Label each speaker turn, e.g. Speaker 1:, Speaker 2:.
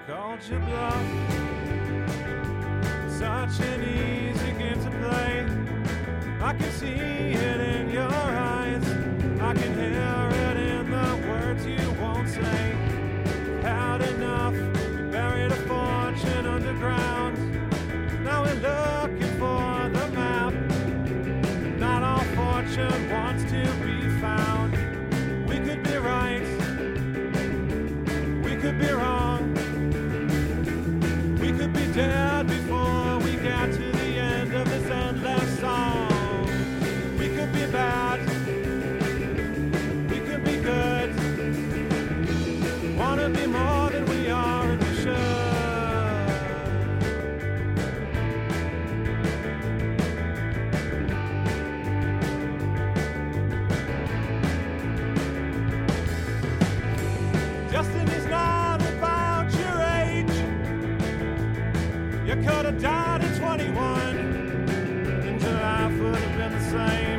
Speaker 1: called your bluff. Such an easy game to play. I can see it in your eyes. I can hear it in the words you won't say. Had enough, buried a fortune underground. Now we're looking for the map. Not all fortune wants to be found. We could be right, we could be wrong. We could be dead before we get to the end of this endless song. We could be bad, we could be good. Wanna be more than we are and we should. Destiny's not about your age. You could have died at 21 and your life would have been the same.